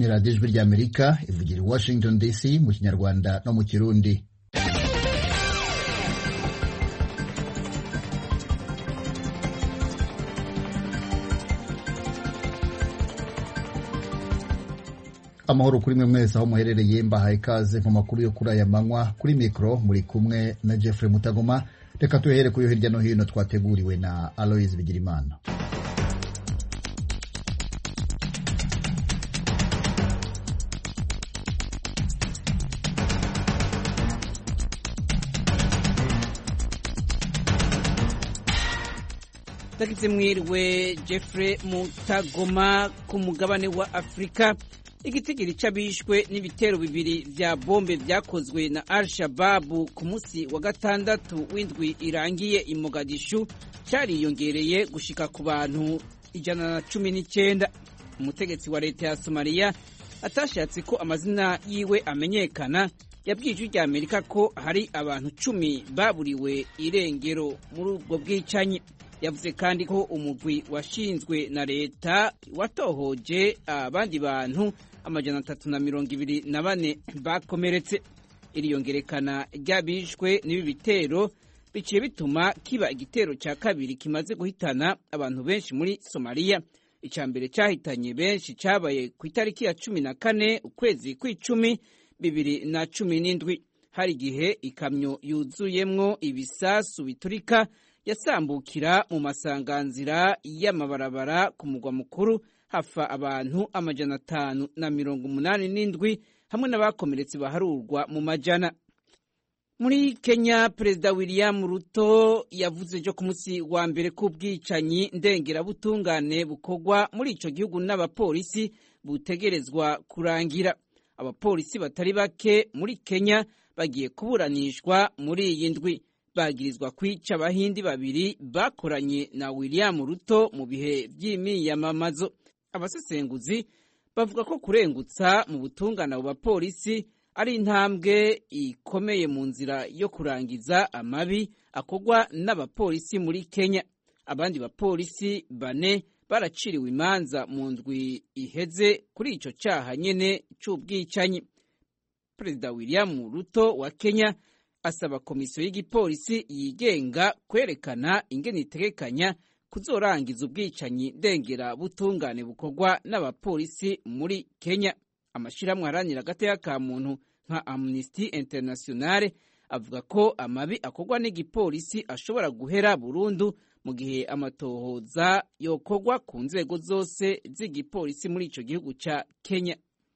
ni radiyo ijwi ry'Amerika ivugira i Washington DC mu Kinyarwanda no mu Kirundi. Amahoro kuri mwe mwese aho muherereye, mbahaye ikaze mu makuru yo kuri aya manywa. Kuri mikro muri kumwe na Jeffrey Mutagoma. Reka tuhere kuyo hirya no hino twateguriwe na Aloys Bigirimana. Tagize mwiriwe Jeffrey Mutagoma. Ku mugabane wa Afrika, igitigiri c'abishwe n'ibitero bibiri vya bombe vyakozwe na Al-Shabaab ku musi wa gatandatu w'indwi irangiye i Mogadishu cariyongereye gushika ku bantu 119. Umutegetsi wa leta ya Somalia atashatse ko amazina yiwe amenyekana yabwiye ijwi rya Amerika ko hari abantu 10 baburiwe irengero muri ubwo bwicanyi. Yavuze kandi ko umugwi washinzwe na leta watohoje abandi bantu 324 bakomeretse. Iriyongerekana ry'abishwe n'ibi bitero biciye bituma kiba igitero ca kabiri kimaze guhitana abantu benshi muri Somalia. Icambere cahitanye benshi cabaye ku itariki ya 14 ukwezi kw'icumi 2017. Hari igihe ikamyo yuzuyemwo ibisasu biturika yasambukira mu masanganzira y'amabarabara ku mugwa mukuru, hafa abantu 587 hamwe n'abakomeretse baharurwa mu majana. Muri Kenya, Perezida William Ruto yavuze jo ku munsi wa mbere ko ubwicanyi ndengerabutungane bukorwa muri ico gihugu n'abapolisi butegerezwa kurangira. Abapolisi batari bake muri Kenya bagiye kuburanishwa muri iyi ndwi. Bagirizwa kwica abahindi babiri bakoranye na William Ruto mu bihe vy'imiyamamazo. Abasesenguzi bavuga ko kurengutsa mu butungane abo bapolisi ari intambwe ikomeye mu nzira yo kurangiza amabi akorwa n'abapolisi muri Kenya. Abandi bapolisi 4 baraciriwe imanza mu ndwi iheze kuri ico caha nyene c'ubwicanyi. Perezida William Ruto wa Kenya asaba komisiyo y'igipolisi yigenga kwerekana ingene itegekanya kuzorangiza ubwicanyi ndengera butungane bukorwa n'abapolisi muri Kenya. Amashirahamwe aharanira agateka ka muntu nka Amnesty International avuga ko amabi akorwa n'igipolisi ashobora guhera burundu mu gihe amatohoza yokorwa ku nzego zose z'igipolisi muri ico gihugu ca Kenya.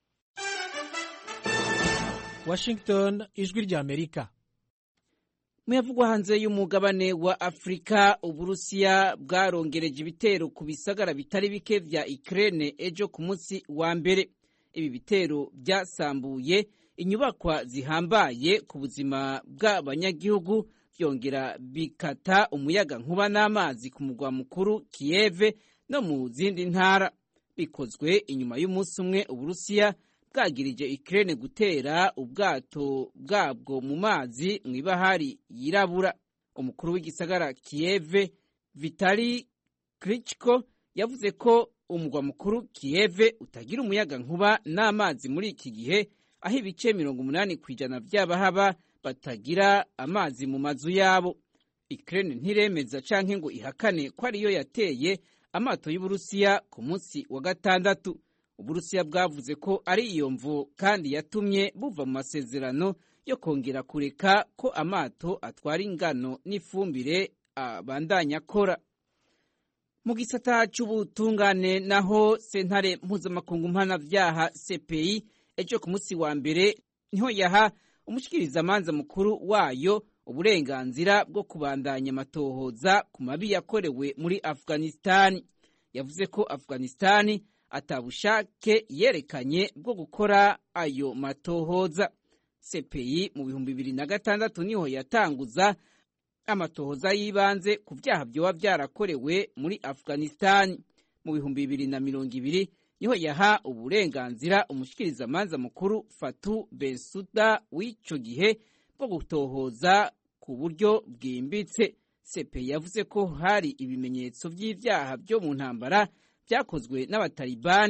Washington, ijwi rya Amerika. Muyavugwa hanze y'umugabane wa Afrika, Uburusiya bwarongereje ibitero ku bisagara bitari bike vya Ukraine ejo ku munsi wa mbere. Ibi bitero byasambuye inyubakwa zihambaye ku buzima bw'abanyagihugu, byongera bikata umuyaga nkuba n'amazi ku mugwa mukuru Kiev no mu zindi ntara. Bikozwe inyuma y'umunsi umwe Uburusiya bwagirije Ukraine gutera ubwato bwabwo mu mazi mw'ibahari yirabura. Umukuru w'igisagara Kiev Vitali Klitschko yavuze ko umugwa mukuru Kiev utagira umuyaga nkuba n'amazi muri iki gihe, aho ibice 80% by'abahaba batagira amazi mu mazu yabo. Ukraine ntiremeza canke ngo ihakane ko ariyo yateye amato y'Uburusiya ku munsi wa gatandatu. Uburusiya bwavuze ko ari iyo mvu kandi yatumye buva mu masezerano yo kongera kureka ko amato atwara ingano n'ifumbire abandanya akora. Mu gisata c'ubutungane naho, sentare mpuzamakungu mpanavyaha CPI ejo ku munsi wa mbere niho yaha umushikirizamanza mukuru wayo uburenganzira bwo kubandanya amatohoza ku mabi yakorewe muri Afghanistan. Yavuze ko Afghanistan atabushake yerekanye bwo gukora ayo matohoza. CPI mu 2006 niho yatanguza amatohoza yibanze ku vyaha vyoba vyarakorewe muri Afghanistan. Mu 2020 niho yaha uburenganzira umushikirizamanza mukuru Fatou Bensouda w'ico gihe bwo gutohoza ku buryo bwimbitse. CPI yavuze ko hari ibimenyetso vy'ivyaha vyo mu ntambara vyakozwe n'abatalibani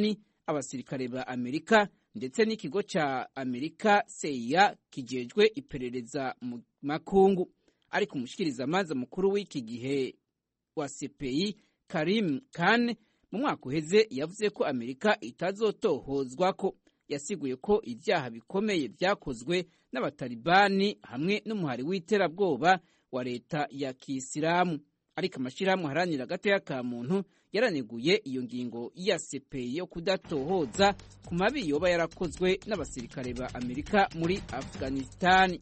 abasirikare ba Amerika ndetse n'ikigo ca Amerika CIA kijejwe iperereza mu makungu. Ariko umushikirizamanza mukuru w'iki gihe wa CPI Karim Khan mu mwaka uheze yavuze ko Amerika itazotohozwa ko. Yasiguye ko ibyaha bikomeye byakozwe n'abatalibani hamwe n'umuhari w'iterabwoba wa leta ya Kisilamu. Ariko amashirahamwe aharanira agateka ka muntu yaraneguye iyo ngingo ya CPI yo kudatohoza ku mabi yoba yarakozwe n'abasirikare ba Amerika muri Afghanistan.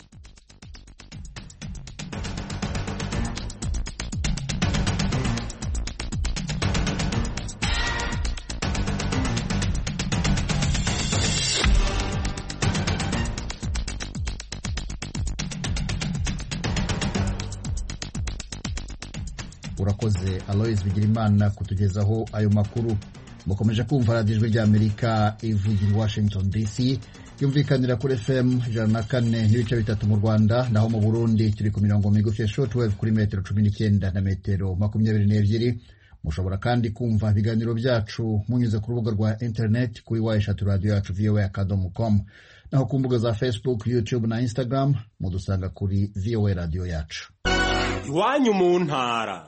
Urakoze Aloys Bigirimana kutugezaho ayo makuru. Mukomeje kumva Radio Ijwi ry'Amerika ivugira Washington DC, yumvikanira kuri FM 104.3 mu Rwanda, naho mu Burundi turi ku mirongo migufi ya shortwave kuri metero 19 na metero 22. Mushobora kandi kumva ibiganiro byacu munyuze ku rubuga rwa internet kuri eshatu voa.com, naho ku mbuga za Facebook, YouTube na Instagram mudusanga kuri VOA Radio yacu. Iwanyu mu ntara.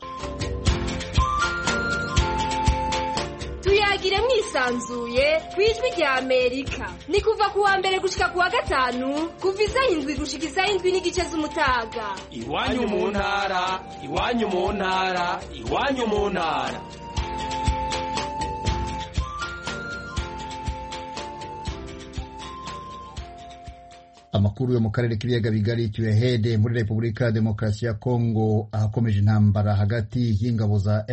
Tuyagire mwisanzuye kwijwi rya Amerika. Ni kuva kuwa mbere gushika kuwa gatanu, kuva isaha 7 gushika isaha 7:30 z'umutaga. Iwanyu mu ntara, iwanyu mu ntara, iwanyu mu ntara. Amakuru yo mu karere k'ibiyaga bigari tuyahede muri Repubulika ya Demokarasi ya Kongo, ahakomeje intambara hagati y'ingabo za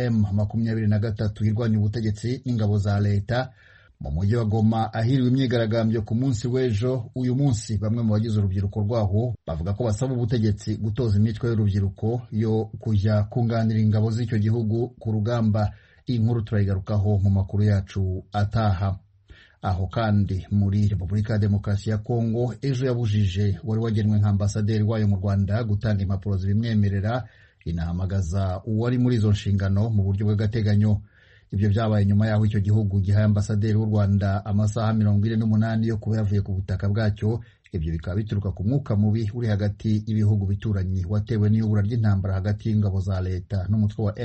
M23 irwanya ubutegetsi n'ingabo za leta mu mujyi wa Goma, ahiriwe imyigaragambyo ku munsi w'ejo. Uyu munsi bamwe mu bagize urubyiruko rwaho bavuga ko basaba ubutegetsi gutoza imitwe y'urubyiruko yo kujya kunganira ingabo z'icyo gihugu ku rugamba. Iyi nkuru turayigarukaho mu makuru yacu ataha. Aho kandi muri Repubulika ya Demokarasi ya Kongo, ejo yabujije wari wagenwe nka ambasaderi wayo mu Rwanda gutanga impapuro zibimwemerera, inahamagaza uwari muri izo nshingano mu buryo bw'agateganyo. Ibyo byabaye nyuma yaho icyo gihugu gihaye ambasaderi w'u Rwanda amasaha 48 yo kuba yavuye ku butaka bwacyo. Ibyo bikaba bituruka ku mwuka mubi uri hagati y'ibihugu bituranyi watewe n'iyubura ry'intambara hagati y'ingabo za leta n'umutwe wa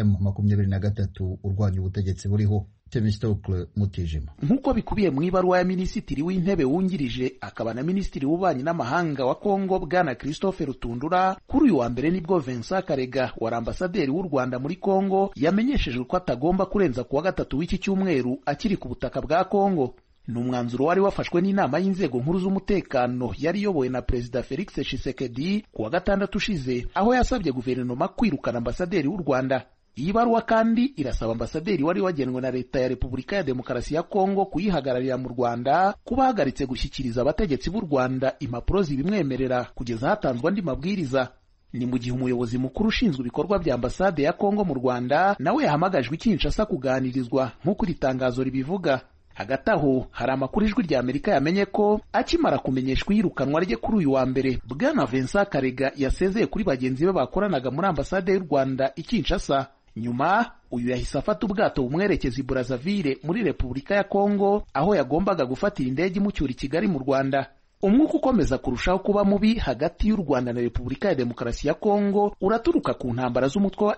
M23 urwanya ubutegetsi buriho. Temistocle Mutijima. Nkuko bikubiye mu ibaruwa ya minisitiri w'intebe wungirije akaba na minisitiri w'ububanyi n'amahanga wa Kongo bwana Christophe Rutundura, kuri uyu wa mbere nibwo Vincent Karega wari ambasaderi w'u Rwanda muri Kongo yamenyeshejwe ko atagomba kurenza kuwa gatatu w'iki cyumweru akiri ku butaka bwa Kongo. Ni umwanzuro wari wafashwe n'inama y'inzego nkuru z'umutekano yari iyobowe na Perezida Felix Tshisekedi kuwa gatandatu ushize, aho yasabye guverinoma kwirukana ambasaderi w'u Rwanda. Iyi baruwa kandi irasaba ambasaderi wari wagenwe na leta ya Repubulika ya Demokarasi ya Kongo kuyihagararira mu Rwanda kuba ahagaritse gushyikiriza abategetsi b'u Rwanda impapuro zibimwemerera kugeza hatanzwe andi mabwiriza. Ni mu gihe umuyobozi mukuru ushinzwe ibikorwa bya ambasade ya Kongo mu Rwanda nawe yahamagajwe i Kinshasa kuganirizwa nk'uko iri tangazo ribivuga. Hagati aho hari amakuru Ijwi rya Amerika yamenye ko akimara kumenyeshwa iyirukanwa rye kuri uyu wa mbere, bwana Vincent Karega yasezeye kuri bagenzi be bakoranaga muri ambasade y'u Rwanda i Kinshasa. Nyuma uyu yahise afata ubwato bumwerekeza i Brazzaville muri Repubulika ya Kongo, aho yagombaga gufatira indege imucyura i Kigali mu Rwanda. Umwuka ukomeza kurushaho kuba mubi hagati y'u Rwanda na Repubulika ya Demokarasi ya Kongo uraturuka ku ntambara z'umutwe wa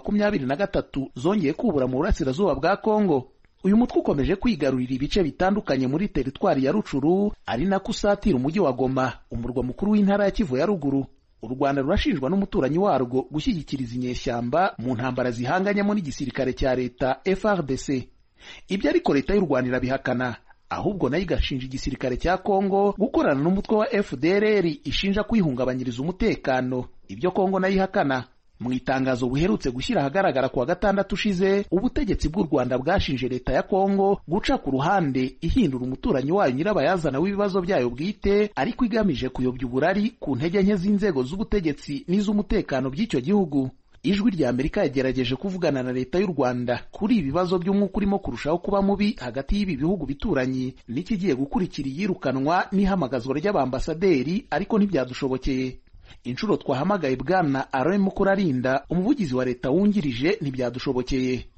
M23 zongeye kubura mu burasirazuba bwa Kongo. Uyu mutwe ukomeje kwigarurira ibice bitandukanye muri teritwari ya Rucuru, ari nako usatira umujyi wa Goma, umurwa mukuru w'intara ya Kivu ya ruguru. U Rwanda rurashinjwa n'umuturanyi warwo gushyigikiriza inyeshyamba mu ntambara zihanganyemo n'igisirikare cya leta FARDC. Ibyo ariko leta y'u Rwanda irabihakana, ahubwo nayo igashinja igisirikare cya Kongo gukorana n'umutwe wa FDLR ishinja kwihungabanyiriza umutekano, ibyo Kongo nayo ihakana. Mu itangazo buherutse gushyira ahagaragara kuwa gatandatu ushize, ubutegetsi bw'u Rwanda bwashinje leta ya Kongo guca ku ruhande ihindura umuturanyi wayo nyirabayazana w'ibibazo byayo bwite, ariko igamije kuyobya uburari ku ntege nke z'inzego z'ubutegetsi n'iz'umutekano by'icyo gihugu. Ijwi rya Amerika yagerageje kuvugana na leta y'u Rwanda kuri ibibazo by'umwuka urimo kurushaho kuba mubi hagati y'ibi bihugu bituranyi n'ikigiye gukurikira iyirukanwa n'ihamagazwa ry'abambasaderi, ariko ntibyadushobokeye. Inshuro twahamagaye bwana Alain Mukurarinda, umuvugizi wa leta wungirije, ntibyadushobokeye.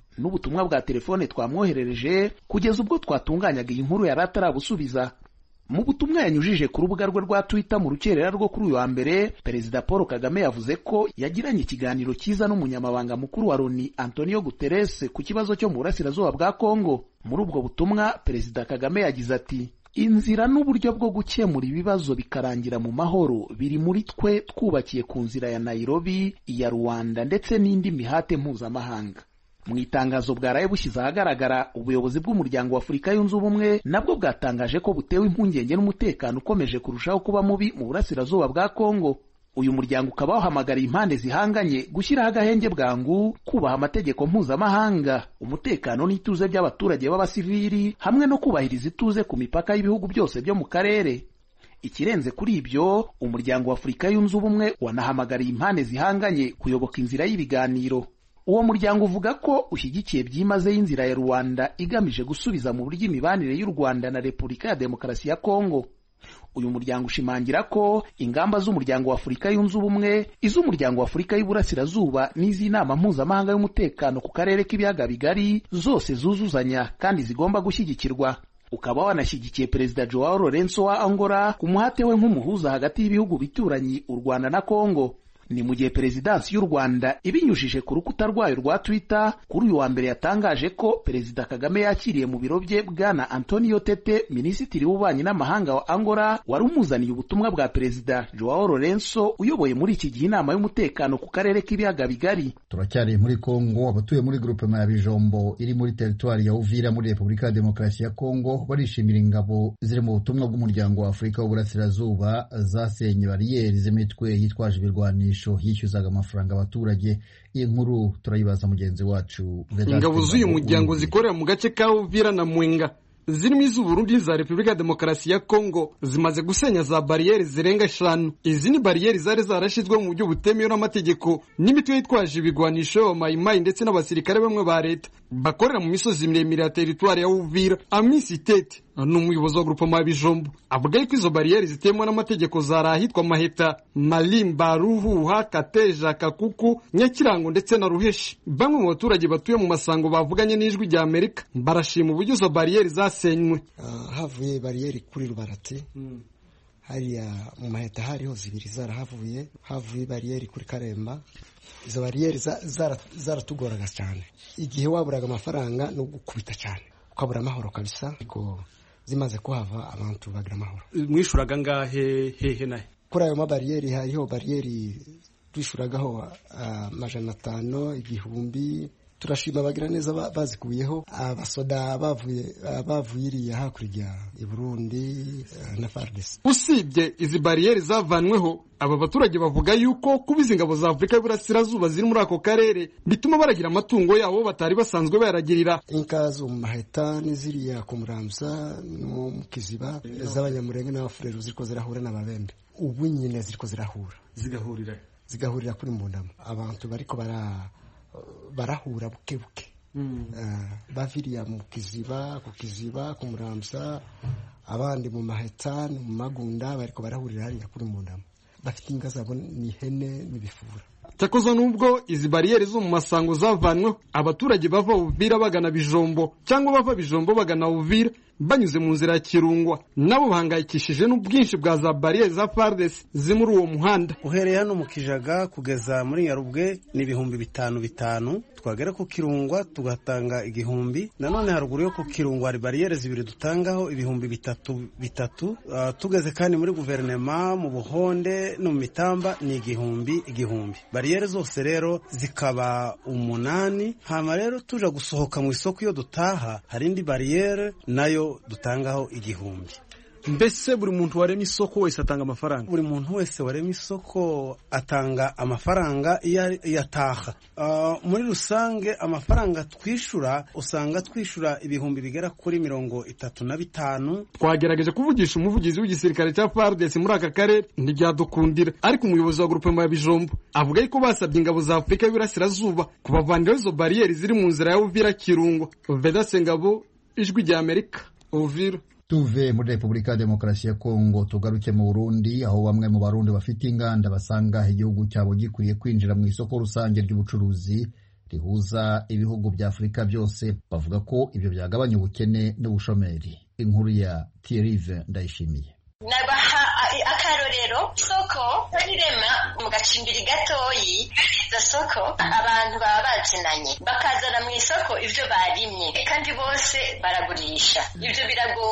n'ubutumwa bwa telefone twamwoherereje kugeza ubwo twatunganyaga iyi nkuru yari atarabusubiza. Mu butumwa yanyujije ku rubuga rwe rwa Twitter mu rukerera rwo kuri uyu wa mbere, Perezida Paul Kagame yavuze ko yagiranye ikiganiro cyiza n'umunyamabanga mukuru wa Loni Antonio Guterres ku kibazo cyo mu burasirazuba bwa Kongo. Muri ubwo butumwa, Perezida Kagame yagize ati: inzira n'uburyo bwo gukemura ibibazo bikarangira mu mahoro biri muri twe, twubakiye ku nzira ya Nairobi, iya Rwanda ndetse n'indi mihate mpuzamahanga. Mu itangazo bwaraye bushyize ahagaragara, ubuyobozi bw'umuryango wa Afurika yunze ubumwe nabwo bwatangaje ko butewe impungenge n'umutekano ukomeje kurushaho kuba mubi mu burasirazuba bwa Kongo. Uyu muryango ukaba wahamagariye impande zihanganye gushyiraho agahenge bwangu, kubaha amategeko mpuzamahanga, umutekano n'ituze by'abaturage b'abasivili, hamwe no kubahiriza ituze ku mipaka y'ibihugu byose byo mu karere. Ikirenze kuri ibyo, umuryango wa Afurika yunze ubumwe wanahamagariye impande zihanganye kuyoboka inzira y'ibiganiro. Uwo muryango uvuga ko ushyigikiye byimazeyo inzira ya Rwanda igamije gusubiza mu buryo imibanire y'u Rwanda na Repubulika ya Demokarasi ya Kongo. Uyu muryango ushimangira ko ingamba z'umuryango wa Afurika yunze ubumwe, iz'umuryango wa Afurika y'Iburasirazuba n'iz'inama mpuzamahanga y'umutekano ku karere k'ibiyaga bigari zose zuzuzanya kandi zigomba gushyigikirwa. Ukaba wanashyigikiye Perezida Joao Lourenço wa Angola ku muhate we nk'umuhuza hagati y'ibihugu bituranyi u Rwanda na Kongo. Ni mu gihe Perezidansi y'u Rwanda ibinyujije ku rukuta rwayo rwa Twitter kuri uyu wa mbere yatangaje ko Perezida Kagame yakiriye mu biro bye Bwana Antonio Tete, Minisitiri w'Ububanyi n'Amahanga wa Angola, wari umuzaniye ubutumwa bwa Perezida Joao Lourenço uyoboye muri iki gihe inama y'umutekano ku karere k'ibiyaga bigari. Turacyari muri Kongo. Abatuye muri groupement ya Bijombo iri muri territoire ya Uvira muri Repubulika ya Demokarasi ya Kongo barishimira ingabo ziri mu butumwa bw'umuryango wa Afurika w'Uburasirazuba zasenye bariyeri z'imitwe yitwaje ibirwanisho yishyuzaga amafaranga abaturage. Iyi nkuru turayibaza mugenzi wacu. Ingabo z'uyu muryango zikorera mu gace ka Uvira na Mwenga zirimo iz'Uburundi za Repubulika ya Demokarasi ya Kongo zimaze gusenya za bariyeri zirenga 5. Izi ni bariyeri zari zarashizwe mu buryo butemewe n'amategeko n'imitwe yitwaje ibigwanisho mayimayi ndetse n'abasirikare bamwe ba leta bakorera mu misozi miremire ya territoire ya Uvira. Amisi Tete n'umuyobozi wa groupement Bijombo avuga ko izo bariyeri zitemwe n'amategeko zarahitwa Maheta, Malimba, Ruhuha, Kateja, Kakuku, Nyakirango ndetse na Ruheshi. Bamwe mu baturage batuye mu masango bavuganye n'ijwi rya Amerika barashima uburyo izo bariyeri zasenywe. Havuye bariyeri kuri Rubarati, hariya mu Maheta hariho zibiri zarahavuye, havuye bariyeri kuri Karemba. Izo bariyeri zaratugoraga cyane, igihe waburaga amafaranga no gukubita cyane ukabura amahoro kabisa. Ariko zimaze kuhava abantu bagira amahoro. Mwishuraga ngahe hehe nahe? Kuri ayo mabariyeri hariho bariyeri twishuragaho 500, 1000. Turashima bagira neza bazikuyeho. Abasoda bavuye iriya hakurya i Burundi na FARDC. Usibye izi bariyeri zavanweho, aba baturage bavuga yuko kubiza ingabo za Afurika y'Iburasirazuba ziri muri ako karere bituma baragira amatungo yabo batari basanzwe bayaragirira. Inka zo mu Maheta n'iziriya ku Muramza no mu Kiziba z'Abanyamurenge n'Abafurero ziriko zirahura n'Ababembe. Ubu nyine ziriko zirahura, zigahurira kuri Mbundamo. Abantu bariko barahura buke buke. Baviriya mu Kiziba, ku Muramza, abandi mu Maheta no mu Magunda bariko barahurira hariya kuri Mbundamo. Bafite inka zabo n'ihene n'ibifura. Cyakoze nubwo izi bariyeri zo mu masango zavanweho, abaturage bava Uvira bagana Bijombo cyangwa bava Bijombo bagana Uvira banyuze mu nzira ya Kirungwa nabo bahangayikishije n'ubwinshi bwa za bariyeri za FARDC zimuri uwo muhanda. Uhereye hano mu Kijaga kugeza muri Nyarubwe ni 5,500, twagera ku Kirungwa tugatanga 1,000. Nanone haruguru yo ku Kirungwa hari bariyeri zibiri dutangaho 3,300. Tugeze kandi muri guverinema mu Buhonde no mu Mitamba ni 1,000. Bariyeri zose rero zikaba 8. Hama rero tuja gusohoka mu isoko iyo dutaha hari indi bariyeri nayo dutangaho 1,000. Mbese buri muntu waremye isoko wese atanga amafaranga? Buri muntu wese waremye isoko atanga amafaranga iyo ataha. Muri rusange amafaranga twishura usanga twishura 1,000 bigera kuri 35. Twagerageje kuvugisha umuvugizi w'igisirikare cya FARDC muri aka karere ntibyadukundira, ariko umuyobozi wa groupement ya Bijombo avuga ko basabye ingabo za Afurika y'Iburasirazuba kubavanira izo bariyeri ziri mu nzira ya Uvira Kirungo. Vedaste Ngabo, ijwi rya Amerika, Uvira. Tuve muri Repubulika ya Demokarasi ya Kongo tugaruke mu Burundi, aho bamwe mu Barundi bafite inganda basanga igihugu cyabo gikuriye kwinjira mu isoko rusange ry'ubucuruzi rihuza ibihugu bya Afurika byose. Bavuga ko ibyo byagabanya ubukene n'ubushomeri. Inkuru ya Thierry Ndayishimiye. Nabaha akarorero soko rirema mu gacimbiri gatoyi za soko abantu baba bazinanye bakazana mu isoko ivyo barimye kandi bose baragurisha. Ivyo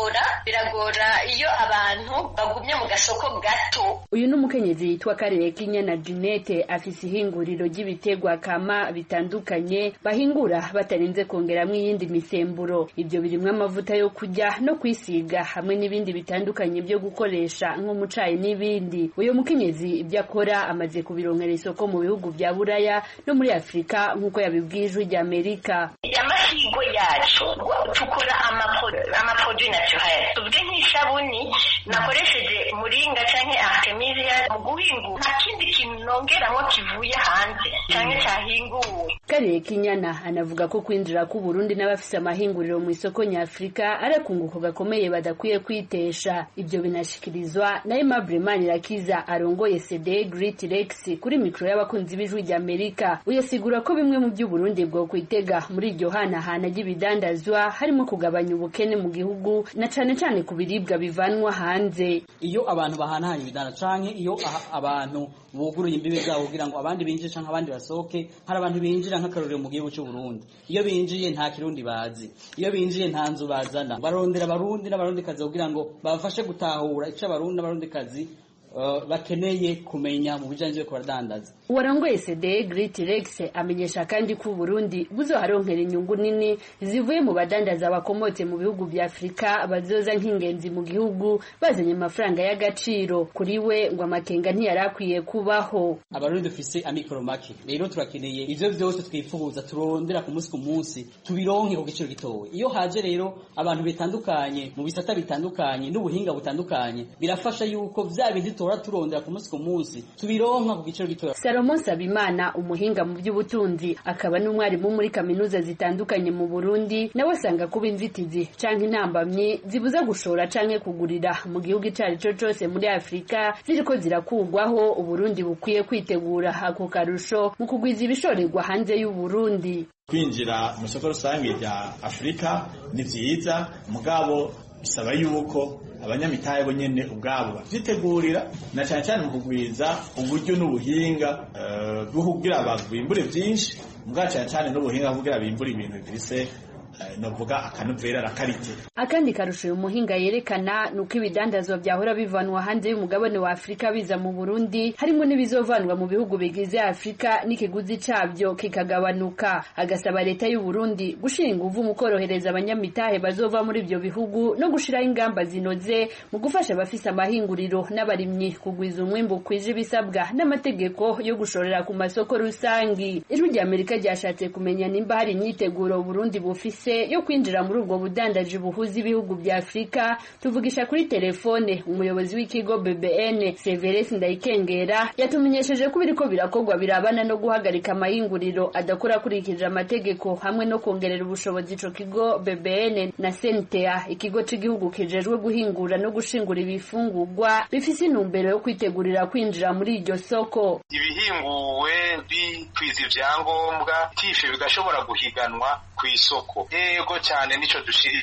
biragora iyo abantu bagumye mu gasoko gato. Uyu n'umukenyezi yitwa Karekinyana Jeanette afise ihinguriro ry'ibiterwa kama bitandukanye bahingura batarinze kongeramwo iyindi misemburo. Ivyo birimwo amavuta yo kurya no kwisiga hamwe n'ibindi bitandukanye byo gukoresha nk'umucayi n'ibindi. Uyu mukenyezi ibyo akora amaze kubironkera isoko mu bihugu bya Buraya no muri Afrika nk'uko yabibwijwe rya Amerika. Amasigo yacu tukora amaproduit naturel. Tuvuge nk'isabuni nakoresheje muringa canke artemisia mu guhingura akindi kintu nongeramo kivuye hanze canke cyahinguwe. Karekinyana anavuga ko kwinjira ku Burundi n'abafise amahinguriro mu isoko nyafrika arakunguko gakomeye badakwiye kwitesha. Ibyo binashikirizwa na Aimable Manirakiza arongoye CD Great Rex kuri mikro y'abakunzi b'ijwi rya Amerika. Uyasigura ko bimwe mu by'Uburundi bwo kwitega muri iryo hanahana ry'ibidandazwa harimo kugabanya ubukene mu gihugu na cane cane ku biribwa bivanwa hanze. Iyo abantu bahanahanye ibidandazwa canke iyo abantu buguruye imbibe zabo kugira ngo abandi binjire canke abandi basohoke, hari abantu binjira nk'akarorero mu gihugu cy'u Burundi. Iyo binjiye nta kirundi bazi, iyo binjiye nta nzu bazana, barondera abarundi n'abarundikazi kugira ngo babafashe gutahura ico abarundi n'abarundikazi bakeneye kumenya mu bijanye no kudandaza. Uwarongoye CD Great Rex amenyesha kandi ko Burundi buzoharonkera inyungu nini zivuye mu badandaza bakomotse mu bihugu bya Afrika bazoza nk'ingenzi mu gihugu bazanye amafaranga y'agaciro. Kuri we ngo amakenga ntiyarakwiye kubaho. Abarundi dufise amikoro make, rero turakeneye ivyo byose twifuza turondera ku munsi tubironke ku giciro gitowe. Iyo haje rero abantu bitandukanye mu bisata bitandukanye n'ubuhinga butandukanye birafasha yuko vya bintu turondera ku munsi tubironka ku giciro gitoya. Salomon Sabimana umuhinga mu by'ubutunzi akaba n'umwarimu muri kaminuza zitandukanye mu Burundi nawe asanga kuba inzitizi canke intambamye zibuza gushora canke kugurira mu gihugu icari cyo cyose muri Afrika ziriko zirakugwaho Uburundi bukwiye kwitegura ako karusho mu kugwiza ibishorerwa hanze y'u Burundi. Kwinjira mu soko rusange rya Afrika ni vyiza mugabo bisaba yuko abanyamitahe bo nyene ubwabo bavyitegurira na cyane cyane mu kugwiza uburyo n'ubuhinga bwo kugira bimbure byinshi mugabo cyane cyane n'ubuhinga kugira bimbure ibintu bise novuga akanovera rakarite. Akandi karusho uyu muhinga yerekana nuko ibidandazwa byahora bivanwa hanze y'umugabane wa Afrika biza mu Burundi harimo n'ibizovanwa mu bihugu bigize Afrika n'ikiguzi cabyo kikagabanuka. Agasaba leta y'u Burundi gushira inguvu mu korohereza abanyamitahe bazova muri ibyo bihugu no gushiraho ingamba zinoze mu gufasha abafise amahinguriro n'abarimyi kugwiza umwimbu kwije bisabwa n'amategeko yo gushorera ku masoko rusangi. Ijwi rya Amerika ryashatse kumenya nimba hari imyiteguro Burundi bufise yo kwinjira muri ubwo budandaji buhuza ibihugu bya Afrika. Tuvugisha kuri telefone umuyobozi w'ikigo BBN Severus Ndayikengera yatumenyesheje ko biriko birakogwa birabana no guhagarika amahinguriro adakora kurikije amategeko hamwe no kongerera ubushobozi ico kigo BBN na CNTA ikigo c'igihugu kijejwe guhingura no gushingura ibifungurwa bifise intumbero yo kwitegurira kwinjira muri iryo soko. Ibihinguwe bitwiza ivyangombwa tife bigashobora guhiganwa ku isoko. Yego cyane nico dushira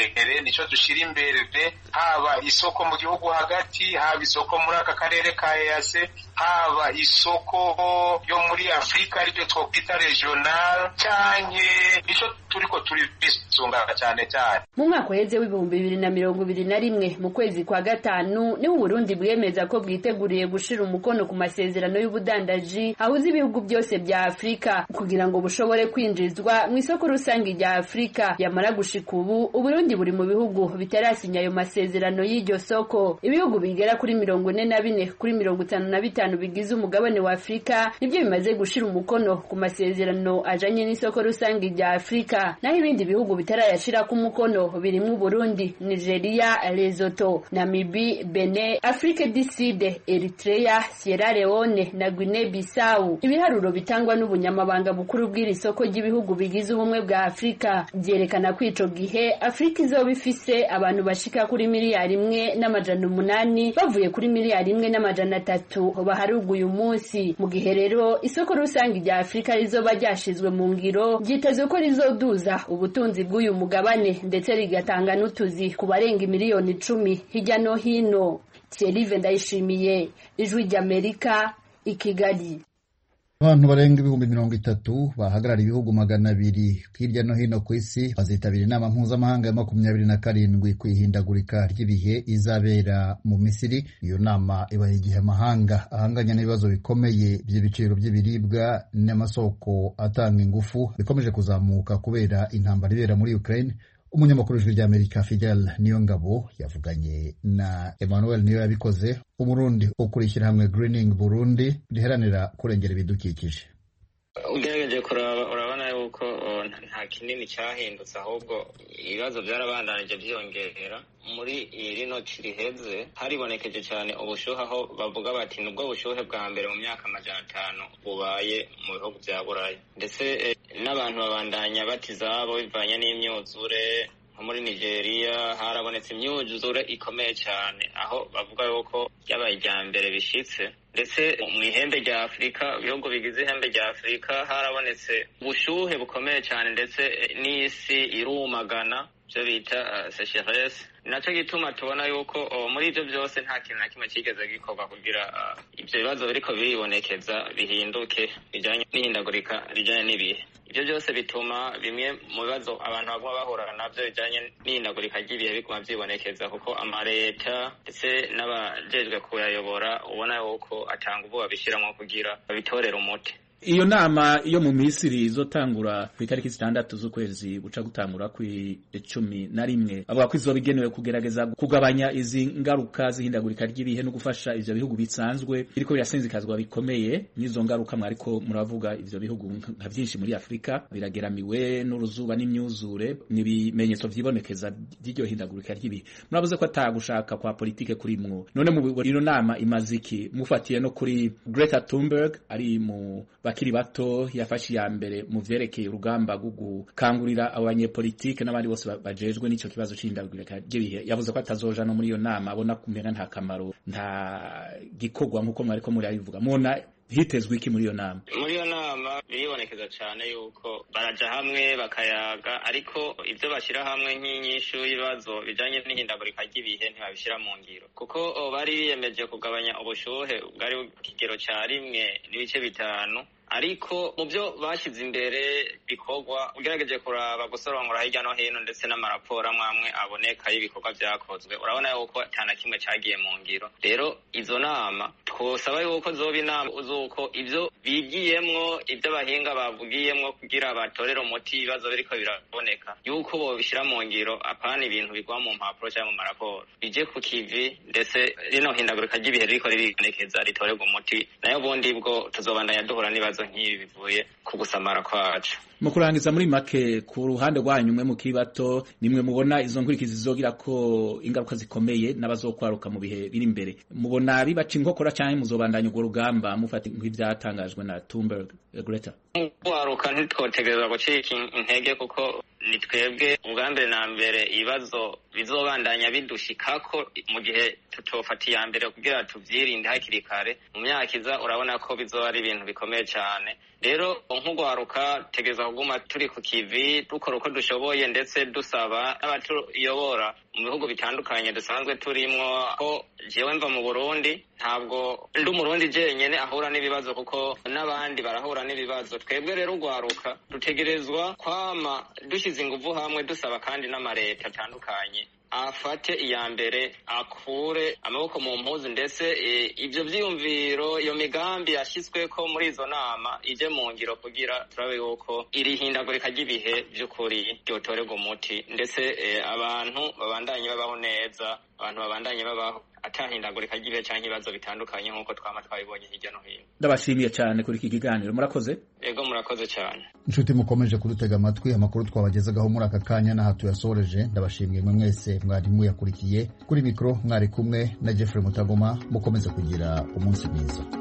imbere haba isoko mu gihugu hagati, haba isoko muri aka karere ka EAC, haba isoko yo muri Afrika aribyo twokwita regional cyane nico turiko bisunga cyane. Mu mwaka uheze w'ibihumbi 2021 mu kwezi kwa gatanu ni Burundi bwemeza ko bwiteguriye gushira umukono ku masezerano y'ubudandaji ahuza ibihugu byose bya Afrika kugira ngo bushobore kwinjizwa mu isoko rusange rya Afrika. Yamara gushika ubu Burundi buri mu bihugu bitarasinya ayo masezerano y'iryo soko. Ibihugu bigera kuri 44 kuri 55 bigize umugabane wa Afrika nibyo bimaze gushira umukono ku masezerano ajanye n'isoko rusange rya Afrika, naho ibindi bihugu bitarayashira ku mukono birimo Burundi, Nigeria, Lesotho, Namibia, Benin, Afrique du Sud, Eritrea, Sierra Leone na Guinea Bissau. Ibiharuro bitangwa n'ubunyamabanga bukuru bw'iri soko ry'ibihugu bigize ubumwe bwa bwa Afrika vyerekana ko ico gihe Afrika izoba ifise abantu bashika kuri miliyari 1.8 bavuye kuri miliyari 1.3 baharuguye umunsi. Mu gihe rero isoko rusange rya Afrika rizoba ryashizwe mu ngiro ryitezwe ko rizoduza ubutunzi bw'uyu mugabane ndetse rigatanga n'utuzi ku barenga miliyoni 10 hirya no hino. Thierry Ndayishimiye, Ijwi ry'Amerika, i Kigali. Abantu barenga 30,000 bahagarara ibihugu 200 hirya no hino ku isi bazitabira inama mpuzamahanga ya 27 kwihindagurika ry'ibihe izabera mu Misiri. Iyo nama ibaye igihe amahanga ahanganya n'ibibazo bikomeye by'ibiciro by'ibiribwa n'amasoko atanga ingufu bikomeje kuzamuka kubera intambara ibera muri Ukraine. Umunyamakuru w'Ijwi ry'Amerika Fidel Niyongabo yavuganye na Emmanuel Niyoyabikoze, Umurundi ukurikira hamwe Greening Burundi riheranira kurengera ibidukikije. Ugerageje kuraba urabona yuko nta kinini cyahindutse, ahubwo ibibazo byarabandanije byiyongera. Muri rino riheze haribonekeje cyane ubushuhe, aho bavuga bati nubwo bushuhe bwa mbere mu myaka 500 bubaye mu bihugu bya Burayi, ndetse n'abantu babandanya batizabo bivanye n'imyuzure. Muri Nigeria harabonetse imyuzure ikomeye cyane, aho bavuga yuko yabaye ijya mbere bishitse. Ndetse mu ihembe rya Afrika, ibihugu bigize ihembe rya Afrika harabonetse ubushuhe bukomeye cyane, ndetse n'isi irumagana, byo bita sécheresse. Naco gituma tubona yuko muri ibyo byose nta kintu na kimwe kigeze gikorwa kugira ibyo bibazo biriko biribonekeza bihinduke bijanye n'ihindagurika rijanye n'ibihe. Ibyo byose bituma bimwe mu bibazo abantu baguma bahura navyo bijanye n'ihindagurika ry'ibihe biguma vyibonekeza, kuko amareta ndetse n'abajejwe kuyayobora ubona yuko atanga ubu babishiramwo kugira babitorere umuti. Iyo nama yo mu Misiri izotangura ku itariki 6 z'ukwezi guca gutangura ku 11 avuga ko izoba igenewe kugerageza kugabanya izi ngaruka zihindagurika ry'ibihe no gufasha ivyo bihugu bisanzwe biriko birasenzikazwa bikomeye n'izo ngaruka. Mwariko muravuga ivyo bihugu nka byinshi muri Afrika birageramiwe n'uruzuba n'imyuzure n'ibimenyetso vyibonekeza by'iryo hindagurika ry'ibihe. Muravuze ko atagushaka kwa politike kuri mwo. None mu ino nama imaziki mufatiye no kuri Greta Thunberg ari mu bakiri bato yafashe ya mbere mu vyerekeye urugamba rwo gukangurira abanyepolitike n'abandi bose bajejwe n'ico kibazo c'ihindagurika ry'ibihe. Yavuze ko atazoja no muri iyo nama, abona kumenya nta kamaro, nta gikorwa nkuko mwariko muri abivuga. Mona hitezwe iki muri iyo nama? Muri iyo nama biribonekeza cyane yuko baraja hamwe bakayaga, ariko ibyo bashira hamwe nk'inyishu y'ibibazo bijanye n'ihindagurika ry'ibihe ntibabishira mu ngiro, kuko bari biyemeje kugabanya ubushuhe bwari ku kigero cya 1.5, ariko mu byo bashyize imbere bikorwa ugerageje kuraba gusorongora hirya no hino ndetse n'amaraporo amwe aboneka y'ibikorwa byakozwe, urabona yuko atana kimwe cyagiye mu ngiro. Rero izo nama twosaba yuko zoba inama uzuko ibyo bigiyemwo, ibyo abahinga bavugiyemwo kugira batorere umuti ibibazo biriko biraboneka, yuko bo bishira mu ngiro, apana ibintu bigwa mu mpapuro cyangwa mu maraporo, bije ku kivi, ndetse rino hindagurika ry'ibihe riko riribonekeza ritorerwa umuti, nayo bundi bwo tuzobandanya duhura n'ibibazo nk'ibi bivuye ku gusamara kwacu. Mu kurangiza muri make, ku ruhande rwanyu mwe mukiri bato, nimwe mubona izo nkurikizi zizogira ko ingaruka zikomeye n'abazokwaruka mu bihe biri imbere, mubona bibaca inkokora cyangwa muzobandanya urwo rugamba mufata nk'ivyatangajwe na Thunberg? Greta, kwaruka ntitwotegereza gucika intege, kuko ni twebwe ubwa mbere na mbere ibibazo bizobandanya bidushikako mu gihe tutofata iya mbere kugira tuvyirinde hakiri kare. Mu myaka iza urabona ko bizoba ari ibintu bikomeye cyane. Rero nk'ugwaruka tegeza kuguma turi ku kivi dukora uko dushoboye, ndetse dusaba n'abatuyobora mu bihugu bitandukanye dusanzwe turimwo. Ko jewe mva mu Burundi, ntabwo ndi Umurundi jenyene ahura n'ibibazo, kuko n'abandi barahura n'ibibazo. Twebwe rero ugwaruka dutegerezwa kwama dushize inguvu hamwe, dusaba kandi n'amareta atandukanye afate iya mbere, akure amaboko mu mpuzu, ndetse ibyo vyiyumviro, iyo migambi yashyizweko muri izo nama ije mu ngiro, kugira turabe yuko iri hindagurika ry'ibihe by'ukuri ryotorerwa umuti, ndetse abantu babandanye babaho neza, abantu babandanye babaho atahindagurika ry'ibihe cyangwa ibibazo bitandukanye nk'uko twama twabibonye hirya no hino. Ndabashimiye cyane kuri iki kiganiro, murakoze. Yego, murakoze cyane. Inshuti mukomeje kudutega amatwi, amakuru twabagezagaho muri aka kanya n'aha tuyasoreje. Ndabashimiye mwe mwese mwari muyakurikiye. Kuri mikro mwari kumwe na Jeffrey Mutagoma. Mukomeze kugira umunsi mwiza.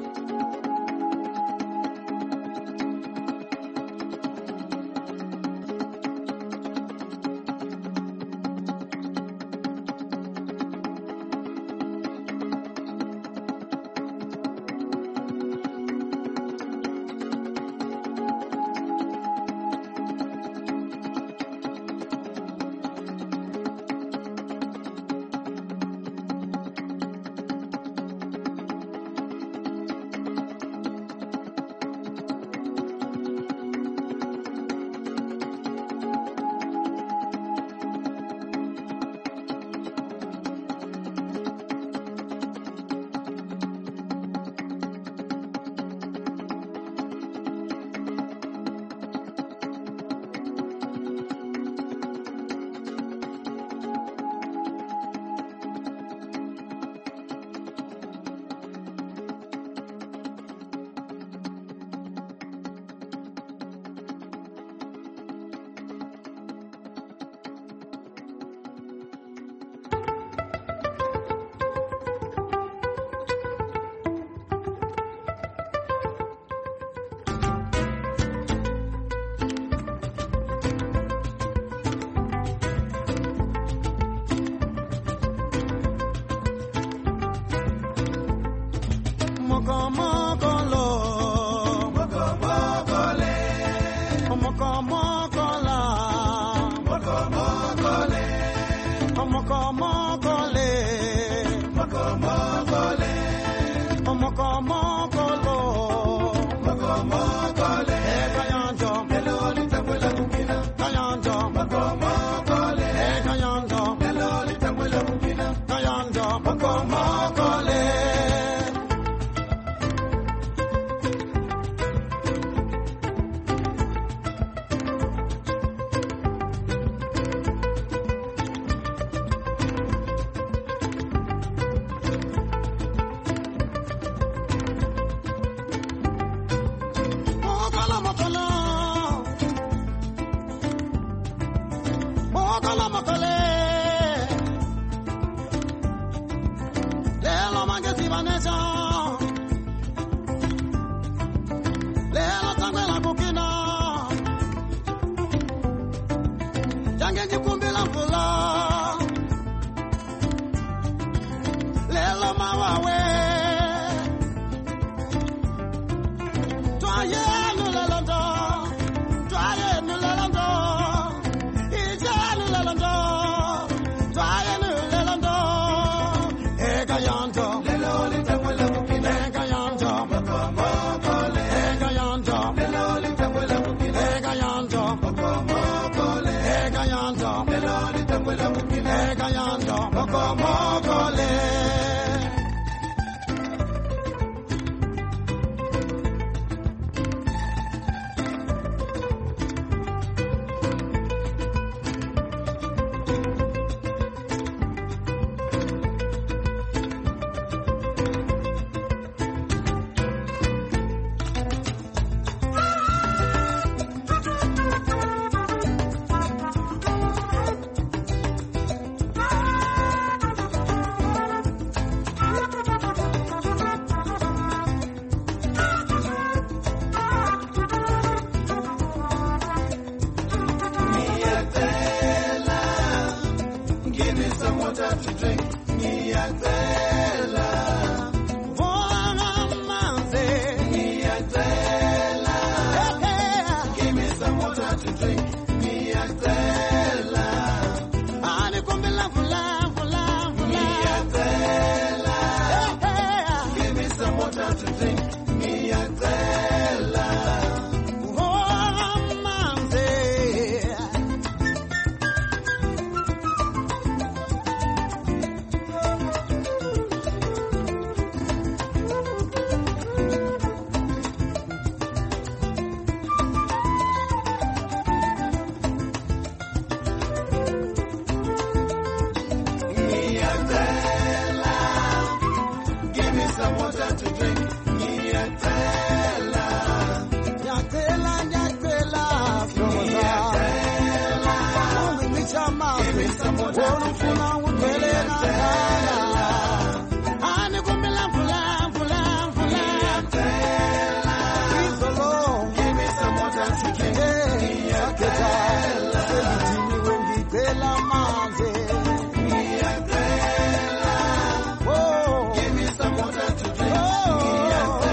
Come on.